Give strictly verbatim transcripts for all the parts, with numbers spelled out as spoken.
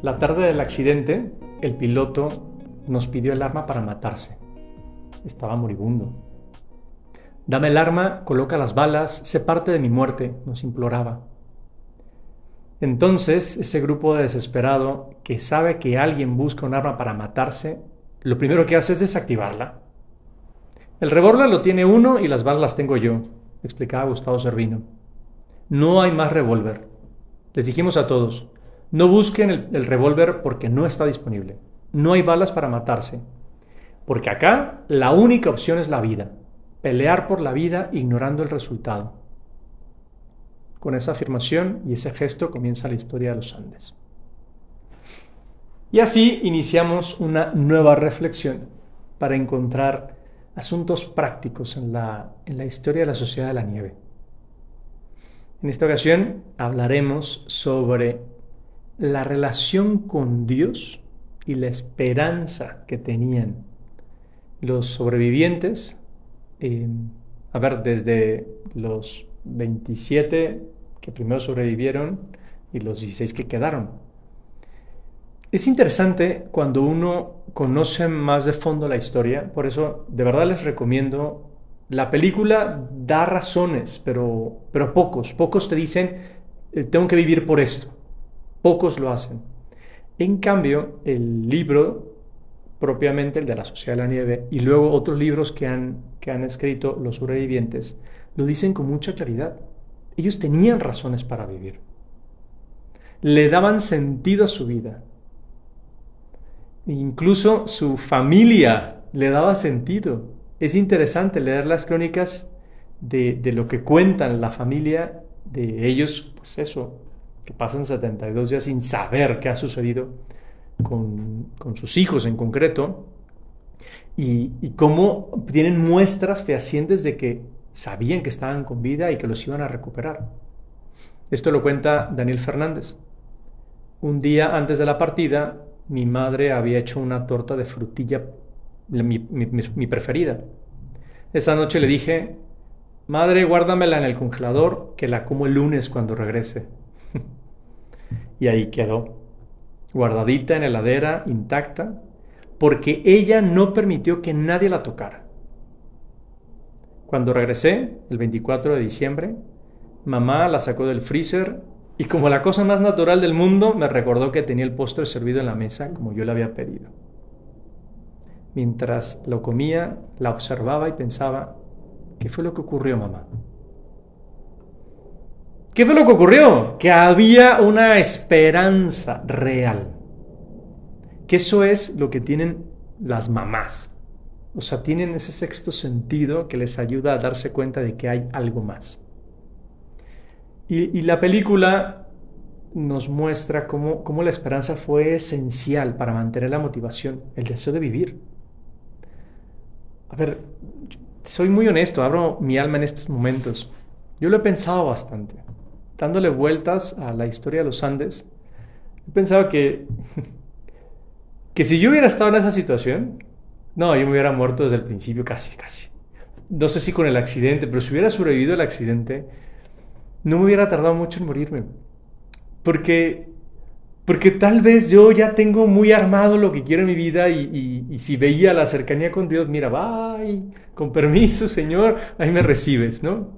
La tarde del accidente, el piloto nos pidió el arma para matarse. Estaba moribundo. Dame el arma, coloca las balas, sé parte de mi muerte, nos imploraba. Entonces, ese grupo de desesperado que sabe que alguien busca un arma para matarse, lo primero que hace es desactivarla. El revólver lo tiene uno y las balas las tengo yo, explicaba Gustavo Cervino. No hay más revólver. Les dijimos a todos, no busquen el, el revólver porque no está disponible. No hay balas para matarse. Porque acá la única opción es la vida. Pelear por la vida ignorando el resultado. Con esa afirmación y ese gesto comienza la historia de los Andes. Y así iniciamos una nueva reflexión para encontrar asuntos prácticos en la, en la historia de la Sociedad de la Nieve. En esta ocasión hablaremos sobre la relación con Dios y la esperanza que tenían los sobrevivientes, eh, a ver, desde los veintisiete que primero sobrevivieron y los dieciséis que quedaron. Es interesante cuando uno conoce más de fondo la historia, por eso de verdad les recomiendo. La película da razones, pero, pero pocos, pocos te dicen, eh, tengo que vivir por esto. Pocos lo hacen. En cambio, el libro, propiamente el de la Sociedad de la Nieve, y luego otros libros que han, que han escrito los sobrevivientes, lo dicen con mucha claridad. Ellos tenían razones para vivir. Le daban sentido a su vida. Incluso su familia le daba sentido. Es interesante leer las crónicas de, de lo que cuentan la familia de ellos, pues eso, que pasan setenta y dos días sin saber qué ha sucedido con, con sus hijos en concreto, y, y cómo tienen muestras fehacientes de que sabían que estaban con vida y que los iban a recuperar. Esto lo cuenta Daniel Fernández. Un día antes de la partida, mi madre había hecho una torta de frutilla, mi, mi, mi preferida. Esa noche le dije, madre, guárdamela en el congelador, que la como el lunes cuando regrese. Y ahí quedó, guardadita en la heladera, intacta, porque ella no permitió que nadie la tocara. Cuando regresé, el veinticuatro de diciembre, mamá la sacó del freezer y como la cosa más natural del mundo, me recordó que tenía el postre servido en la mesa como yo le había pedido. Mientras lo comía, la observaba y pensaba, ¿qué fue lo que ocurrió, mamá? ¿Qué fue lo que ocurrió? Que había una esperanza real. Que eso es lo que tienen las mamás. O sea, tienen ese sexto sentido que les ayuda a darse cuenta de que hay algo más. Y, y la película nos muestra cómo, cómo la esperanza fue esencial para mantener la motivación, el deseo de vivir. A ver, soy muy honesto, abro mi alma en estos momentos. Yo lo he pensado bastante. Dándole vueltas a la historia de los Andes, he pensado que, que si yo hubiera estado en esa situación, no, yo me hubiera muerto desde el principio, casi, casi. No sé si con el accidente, pero si hubiera sobrevivido al accidente, no me hubiera tardado mucho en morirme. Porque, porque tal vez yo ya tengo muy armado lo que quiero en mi vida y, y, y si veía la cercanía con Dios, mira, bye, con permiso, Señor, ahí me recibes, ¿no?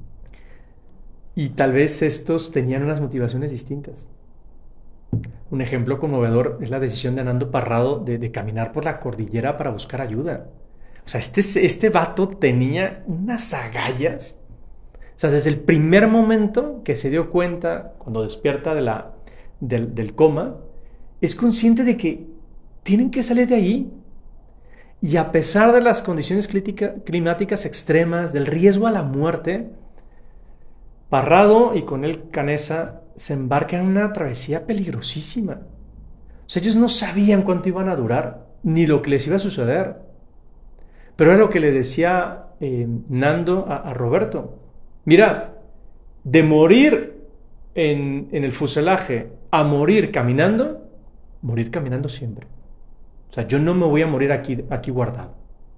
Y tal vez estos tenían unas motivaciones distintas. Un ejemplo conmovedor es la decisión de Nando Parrado de, de caminar por la cordillera para buscar ayuda. O sea, este, este vato tenía unas agallas. O sea, desde el primer momento que se dio cuenta, cuando despierta de la, del, del coma, es consciente de que tienen que salir de ahí. Y a pesar de las condiciones climáticas extremas, del riesgo a la muerte, Parrado y con él Canessa se embarcan en una travesía peligrosísima. O sea, ellos no sabían cuánto iban a durar, ni lo que les iba a suceder. Pero era lo que le decía eh, Nando a, a Roberto. Mira, de morir en, en el fuselaje a morir caminando, morir caminando siempre. O sea, yo no me voy a morir aquí, aquí guardado.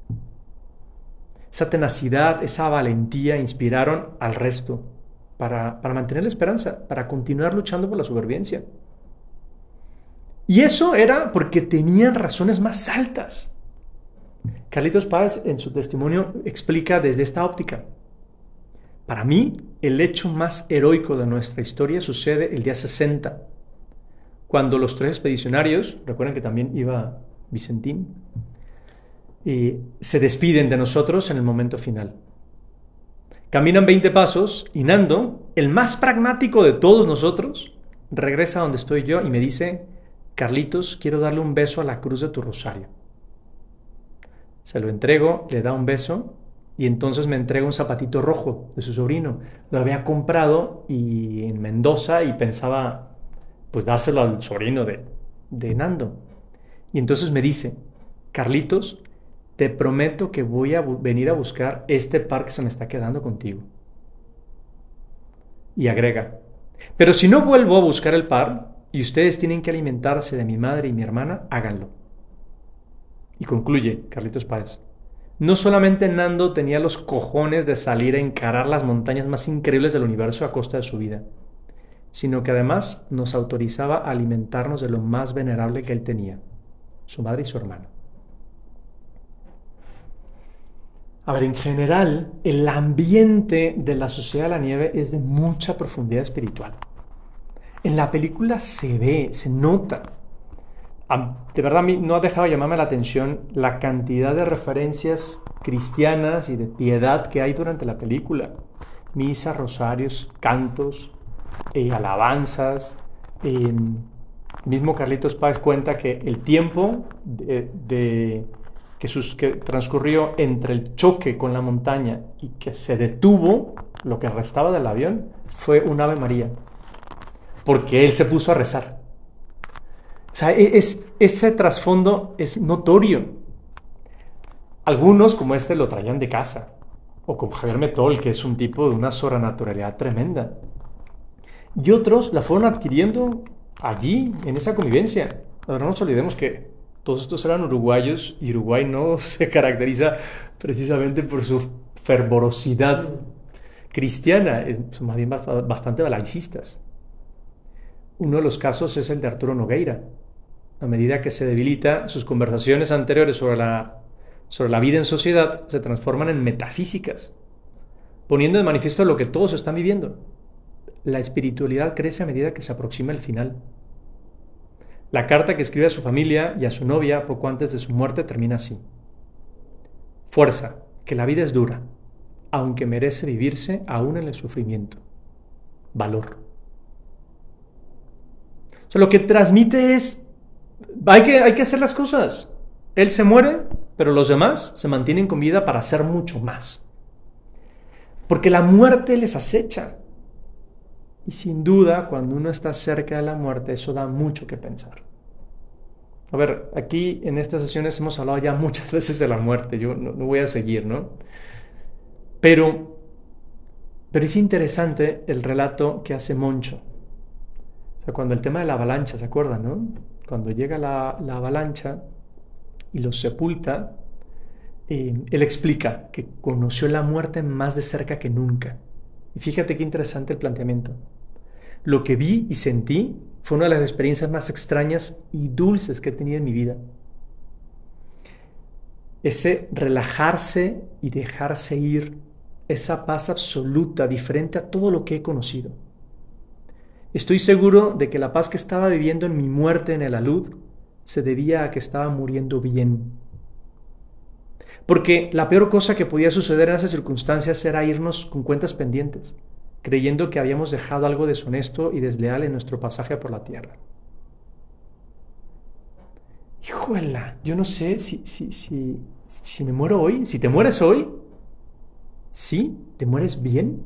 Esa tenacidad, esa valentía inspiraron al resto para, para mantener la esperanza, para continuar luchando por la supervivencia. Y eso era porque tenían razones más altas. Carlitos Páez en su testimonio explica desde esta óptica. Para mí, el hecho más heroico de nuestra historia sucede el día sesenta, cuando los tres expedicionarios, recuerden que también iba Vicentín, eh, se despiden de nosotros en el momento final. Caminan veinte pasos y Nando, el más pragmático de todos nosotros, regresa a donde estoy yo y me dice: Carlitos, quiero darle un beso a la cruz de tu rosario. Se lo entrego, le da un beso y entonces me entrega un zapatito rojo de su sobrino. Lo había comprado y en Mendoza y pensaba pues dárselo al sobrino de, de Nando. Y entonces me dice: Carlitos, te prometo que voy a venir a buscar este par que se me está quedando contigo. Y agrega: pero si no vuelvo a buscar el par y ustedes tienen que alimentarse de mi madre y mi hermana, háganlo. Y concluye Carlitos Páez: no solamente Nando tenía los cojones de salir a encarar las montañas más increíbles del universo a costa de su vida, sino que además nos autorizaba a alimentarnos de lo más venerable que él tenía, su madre y su hermano. A ver, en general, el ambiente de la Sociedad de la Nieve es de mucha profundidad espiritual. En la película se ve, se nota. De verdad, a mí no ha dejado de llamarme la atención la cantidad de referencias cristianas y de piedad que hay durante la película. Misas, rosarios, cantos, eh, alabanzas. Eh, mismo Carlitos Páez cuenta que el tiempo de... de Que, sus, que transcurrió entre el choque con la montaña y que se detuvo, lo que restaba del avión, fue un Ave María, porque él se puso a rezar. O sea, es, ese trasfondo es notorio. Algunos, como este, lo traían de casa, o como Javier Metol, que es un tipo de una sobrenaturalidad tremenda. Y otros la fueron adquiriendo allí, en esa convivencia. Ahora no nos olvidemos que todos estos eran uruguayos y Uruguay no se caracteriza precisamente por su fervorosidad cristiana, son más bien bastante laicistas. Uno de los casos es el de Arturo Nogueira. A medida que se debilita, sus conversaciones anteriores sobre la, sobre la vida en sociedad se transforman en metafísicas, poniendo de manifiesto lo que todos están viviendo. La espiritualidad crece a medida que se aproxima el final. La carta que escribe a su familia y a su novia poco antes de su muerte termina así: fuerza, que la vida es dura, aunque merece vivirse aún en el sufrimiento. Valor. O sea, lo que transmite es, hay que, hay que hacer las cosas. Él se muere, pero los demás se mantienen con vida para hacer mucho más. Porque la muerte les acecha. Y sin duda, cuando uno está cerca de la muerte, eso da mucho que pensar. A ver, aquí en estas sesiones hemos hablado ya muchas veces de la muerte, yo no, no voy a seguir, ¿no? Pero, pero es interesante el relato que hace Moncho. O sea, cuando el tema de la avalancha, ¿se acuerdan, no? Cuando llega la, la avalancha y los sepulta, eh, él explica que conoció la muerte más de cerca que nunca. Y fíjate qué interesante el planteamiento. Lo que vi y sentí fue una de las experiencias más extrañas y dulces que he tenido en mi vida. Ese relajarse y dejarse ir, esa paz absoluta, diferente a todo lo que he conocido. Estoy seguro de que la paz que estaba viviendo en mi muerte en el alud se debía a que estaba muriendo bien. Porque la peor cosa que podía suceder en esas circunstancias era irnos con cuentas pendientes, creyendo que habíamos dejado algo deshonesto y desleal en nuestro pasaje por la tierra. Híjola, yo no sé si, si, si, si me muero hoy, si te mueres hoy, ¿sí? ¿Te mueres bien?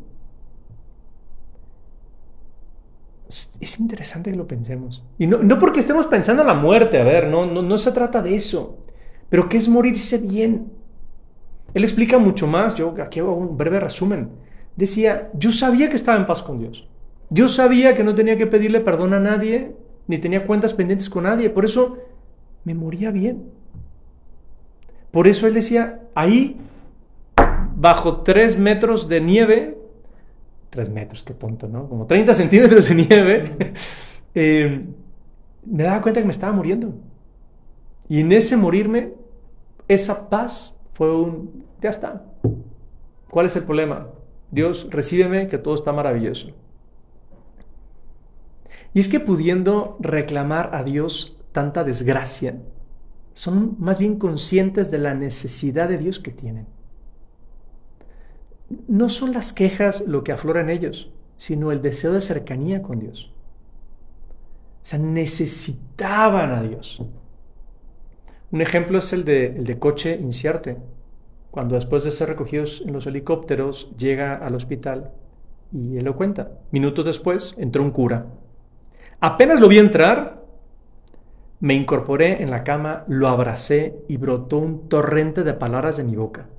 Es interesante que lo pensemos. Y no, no porque estemos pensando en la muerte, a ver, no, no, no se trata de eso, pero ¿qué es morirse bien? Él explica mucho más, yo aquí hago un breve resumen. Decía, yo sabía que estaba en paz con Dios. Yo sabía que no tenía que pedirle perdón a nadie, ni tenía cuentas pendientes con nadie. Por eso me moría bien. Por eso él decía, ahí, bajo tres metros de nieve, tres metros, qué tonto, ¿no? Como treinta centímetros de nieve, eh, me daba cuenta que me estaba muriendo. Y en ese morirme, esa paz fue un, ya está. ¿Cuál es el problema? Dios, recíbeme, que todo está maravilloso. Y es que pudiendo reclamar a Dios tanta desgracia, son más bien conscientes de la necesidad de Dios que tienen. No son las quejas lo que aflora en ellos, sino el deseo de cercanía con Dios. O sea, necesitaban a Dios. Un ejemplo es el de, el de Coche Inciarte, cuando después de ser recogidos en los helicópteros llega al hospital y él lo cuenta. Minutos después entró un cura. Apenas lo vi entrar, me incorporé en la cama, lo abracé y brotó un torrente de palabras de mi boca.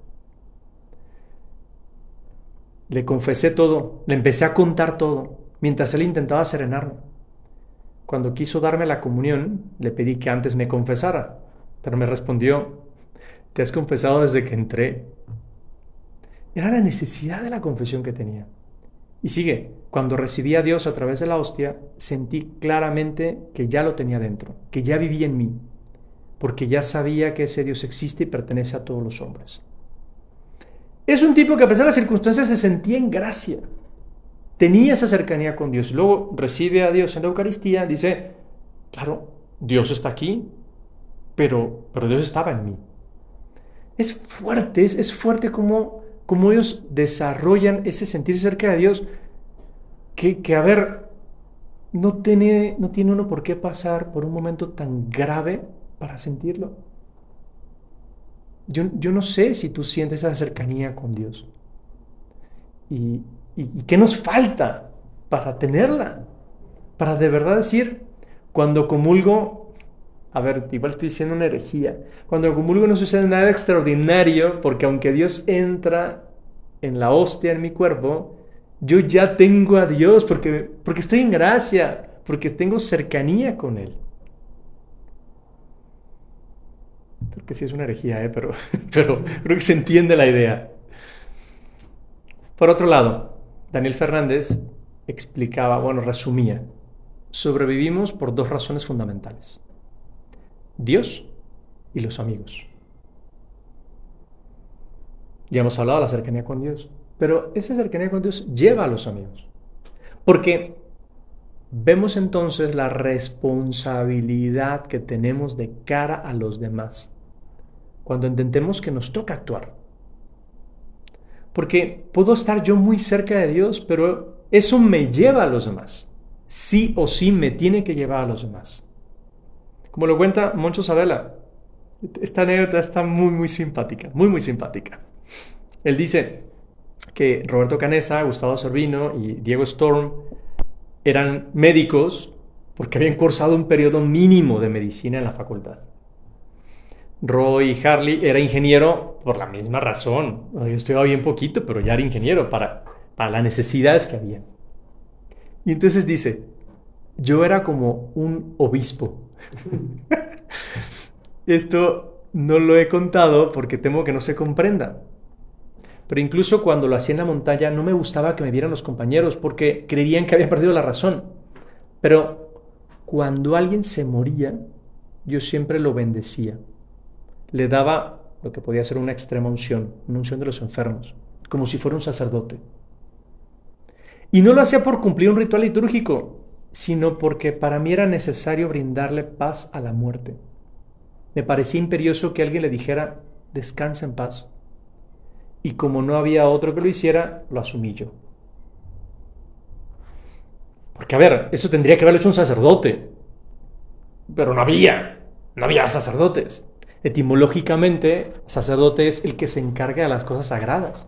Le confesé todo, le empecé a contar todo, mientras él intentaba serenarme. Cuando quiso darme la comunión, le pedí que antes me confesara, pero me respondió: te has confesado desde que entré. Era la necesidad de la confesión que tenía. Y sigue, cuando recibí a Dios a través de la hostia, sentí claramente que ya lo tenía dentro, que ya vivía en mí, porque ya sabía que ese Dios existe y pertenece a todos los hombres. Es un tipo que a pesar de las circunstancias se sentía en gracia, tenía esa cercanía con Dios. Luego recibe a Dios en la Eucaristía, dice, claro, Dios está aquí, pero, pero Dios estaba en mí. Es fuerte, es, es fuerte como, como ellos desarrollan ese sentir cerca de Dios, que, que a ver, no tiene, no tiene uno por qué pasar por un momento tan grave para sentirlo. Yo, yo no sé si tú sientes esa cercanía con Dios. Y, y, ¿Y qué nos falta para tenerla? Para de verdad decir, cuando comulgo, a ver, igual estoy diciendo una herejía, cuando comulgo no sucede nada extraordinario, porque aunque Dios entra en la hostia en mi cuerpo, yo ya tengo a Dios, porque, porque estoy en gracia, porque tengo cercanía con Él. Creo que sí es una herejía, ¿eh? pero, pero creo que se entiende la idea. Por otro lado, Daniel Fernández explicaba, bueno, resumía, sobrevivimos por dos razones fundamentales: Dios y los amigos. Ya hemos hablado de la cercanía con Dios, pero esa cercanía con Dios lleva a los amigos. Porque vemos entonces la responsabilidad que tenemos de cara a los demás cuando entendemos que nos toca actuar. Porque puedo estar yo muy cerca de Dios, pero eso me lleva a los demás. Sí o sí me tiene que llevar a los demás. Como lo cuenta Moncho Sabela, esta anécdota está muy, muy simpática, muy, muy simpática. Él dice que Roberto Canessa, Gustavo Cervino y Diego Storm eran médicos porque habían cursado un periodo mínimo de medicina en la facultad. Roy Harley era ingeniero por la misma razón. Había estudiado bien poquito, pero ya era ingeniero para, para las necesidades que había. Y entonces dice, yo era como un obispo. Esto no lo he contado porque temo que no se comprenda. Pero incluso cuando lo hacía en la montaña no me gustaba que me vieran los compañeros porque creían que había perdido la razón. Pero cuando alguien se moría, yo siempre lo bendecía. Le daba lo que podía ser una extrema unción, una unción de los enfermos, como si fuera un sacerdote. Y no lo hacía por cumplir un ritual litúrgico, sino porque para mí era necesario brindarle paz a la muerte. Me parecía imperioso que alguien le dijera, descansa en paz. Y como no había otro que lo hiciera, lo asumí yo. Porque, a ver, eso tendría que haberlo hecho un sacerdote. Pero no había, no había sacerdotes. Etimológicamente, sacerdote es el que se encarga de las cosas sagradas.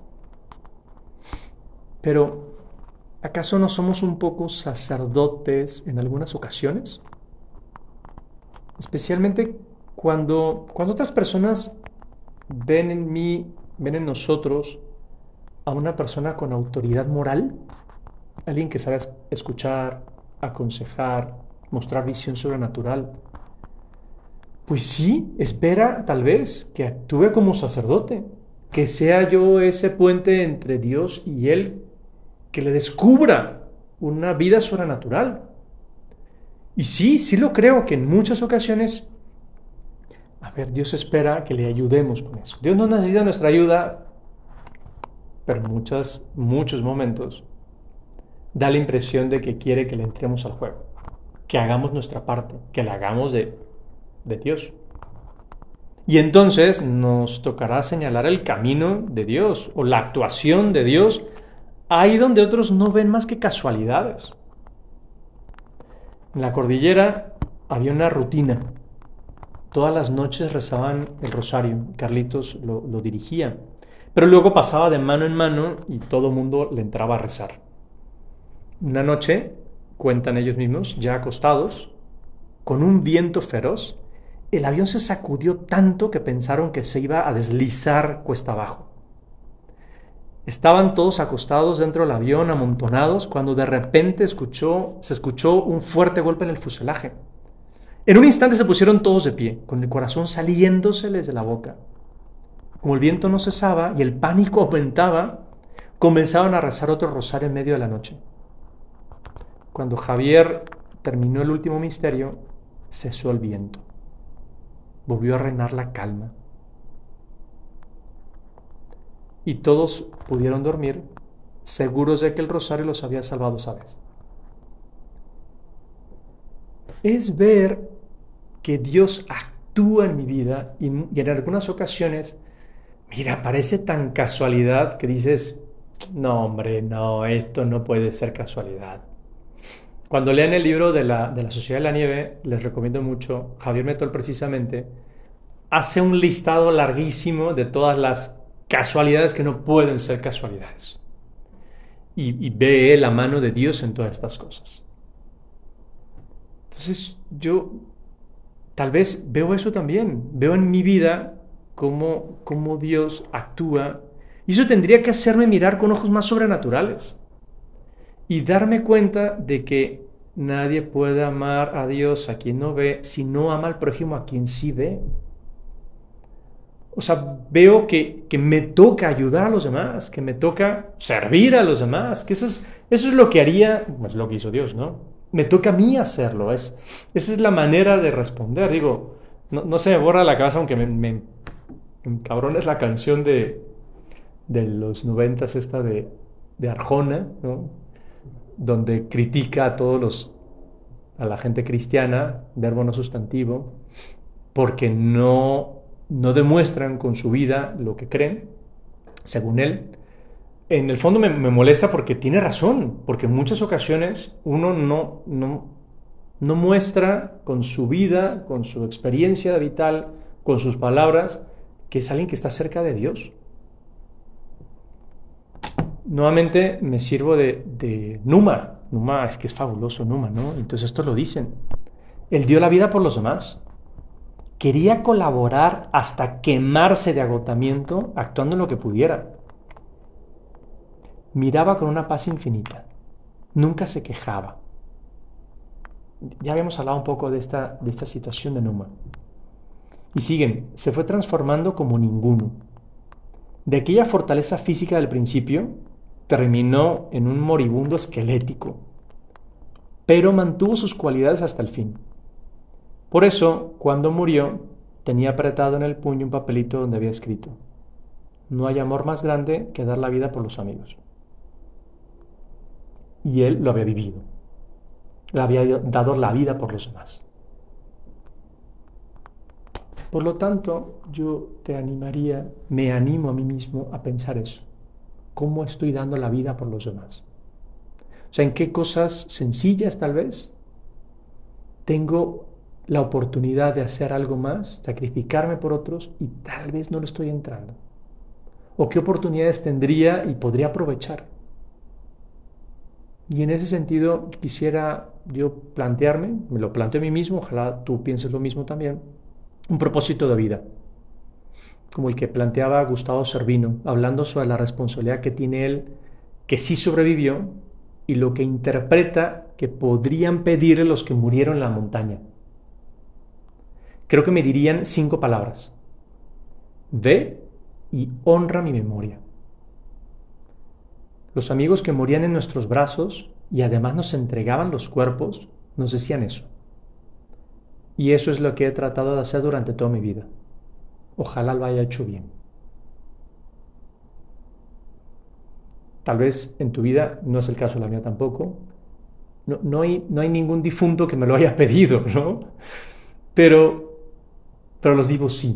Pero, ¿acaso no somos un poco sacerdotes en algunas ocasiones? Especialmente cuando, cuando otras personas ven en mí, ven en nosotros a una persona con autoridad moral, alguien que sabe escuchar, aconsejar, mostrar visión sobrenatural. Pues sí, espera tal vez que actúe como sacerdote, que sea yo ese puente entre Dios y Él, que le descubra una vida sobrenatural. Y sí, sí lo creo que en muchas ocasiones, a ver, Dios espera que le ayudemos con eso. Dios no necesita nuestra ayuda, pero en muchas, muchos momentos da la impresión de que quiere que le entremos al juego, que hagamos nuestra parte, que la hagamos de, de Dios. Y entonces nos tocará señalar el camino de Dios o la actuación de Dios ahí donde otros no ven más que casualidades. En la cordillera había una rutina. Todas las noches rezaban el rosario. Carlitos lo, lo dirigía. Pero luego pasaba de mano en mano y todo el mundo le entraba a rezar. Una noche, cuentan ellos mismos, ya acostados, con un viento feroz, el avión se sacudió tanto que pensaron que se iba a deslizar cuesta abajo. Estaban todos acostados dentro del avión, amontonados, cuando de repente escuchó, se escuchó un fuerte golpe en el fuselaje. En un instante se pusieron todos de pie, con el corazón saliéndoseles de la boca. Como el viento no cesaba y el pánico aumentaba, comenzaron a rezar otro rosario en medio de la noche. Cuando Javier terminó el último misterio, cesó el viento. Volvió a reinar la calma. Y todos pudieron dormir, seguros de que el rosario los había salvado esa vez. Es ver que Dios actúa en mi vida y, y en algunas ocasiones, mira, parece tan casualidad que dices, no hombre, no, esto no puede ser casualidad. Cuando lean el libro de la, de la Sociedad de la Nieve, les recomiendo mucho, Javier Metol precisamente, hace un listado larguísimo de todas las casualidades que no pueden ser casualidades. Y, y ve la mano de Dios en todas estas cosas. Entonces yo tal vez veo eso también, veo en mi vida cómo, cómo Dios actúa, y eso tendría que hacerme mirar con ojos más sobrenaturales y darme cuenta de que nadie puede amar a Dios a quien no ve si no ama al prójimo a quien sí ve. O sea, veo que, que me toca ayudar a los demás, que me toca servir a los demás, que eso es, eso es lo que haría, pues lo que hizo Dios, ¿no? Me toca a mí hacerlo, es, esa es la manera de responder. Digo, no, no se me borra la cabeza, aunque me, me, me cabrón es la canción de, de los noventas esta de, de Arjona, ¿no? Donde critica a todos los, a la gente cristiana, verbo no sustantivo, porque no no demuestran con su vida lo que creen, según él. En el fondo me, me molesta porque tiene razón, porque en muchas ocasiones uno no, no, no muestra con su vida, con su experiencia vital, con sus palabras, que es alguien que está cerca de Dios. Nuevamente me sirvo de, de Numa. Numa, es que es fabuloso Numa, ¿no? Entonces esto lo dicen. Él dio la vida por los demás. Quería colaborar hasta quemarse de agotamiento, actuando en lo que pudiera. Miraba con una paz infinita. Nunca se quejaba. Ya habíamos hablado un poco de esta, de esta situación de Numa. Y siguen, se fue transformando como ninguno. De aquella fortaleza física del principio, terminó en un moribundo esquelético, pero mantuvo sus cualidades hasta el fin. Por eso, cuando murió, tenía apretado en el puño un papelito donde había escrito: no hay amor más grande que dar la vida por los amigos. Y él lo había vivido. Le había dado la vida por los demás. Por lo tanto, yo te animaría, me animo a mí mismo a pensar eso. ¿Cómo estoy dando la vida por los demás? O sea, ¿en qué cosas sencillas tal vez tengo la oportunidad de hacer algo más, sacrificarme por otros, y tal vez no lo estoy entrando? ¿O qué oportunidades tendría y podría aprovechar? Y en ese sentido quisiera yo plantearme, me lo planteo a mí mismo, ojalá tú pienses lo mismo también, un propósito de vida, como el que planteaba Gustavo Cervino, hablando sobre la responsabilidad que tiene él, que sí sobrevivió, y lo que interpreta que podrían pedirle los que murieron en la montaña. Creo que me dirían cinco palabras: ve y honra mi memoria. Los amigos que morían en nuestros brazos y además nos entregaban los cuerpos, nos decían eso: Y eso es lo que he tratado de hacer durante toda mi vida. Ojalá lo haya hecho bien. Tal vez en tu vida no es el caso, la mía tampoco. No, no hay, no hay ningún difunto que me lo haya pedido, ¿no? Pero, pero los vivos sí.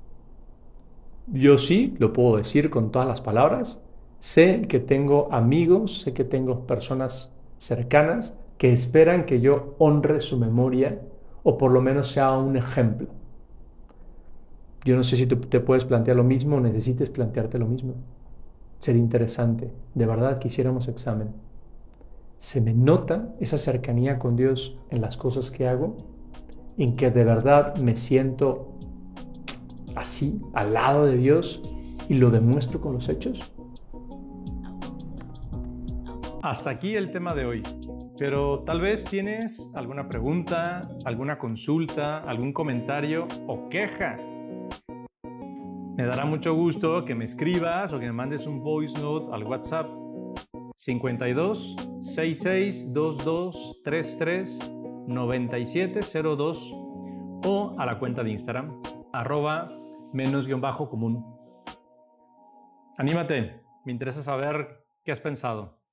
Yo sí, lo puedo decir con todas las palabras. Sé que tengo amigos, sé que tengo personas cercanas que esperan que yo honre su memoria o por lo menos sea un ejemplo. Yo no sé si tú te puedes plantear lo mismo o necesites plantearte lo mismo. Sería interesante. De verdad quisiéramos examen. ¿Se me nota esa cercanía con Dios en las cosas que hago? ¿En que de verdad me siento así, al lado de Dios y lo demuestro con los hechos? Hasta aquí el tema de hoy. Pero tal vez tienes alguna pregunta, alguna consulta, algún comentario o queja. Me dará mucho gusto que me escribas o que me mandes un voice note al WhatsApp cincuenta y dos, sesenta y seis, veintidós, treinta y tres, noventa y siete, cero dos o a la cuenta de Instagram arroba menos guión bajo común. Anímate, me interesa saber qué has pensado.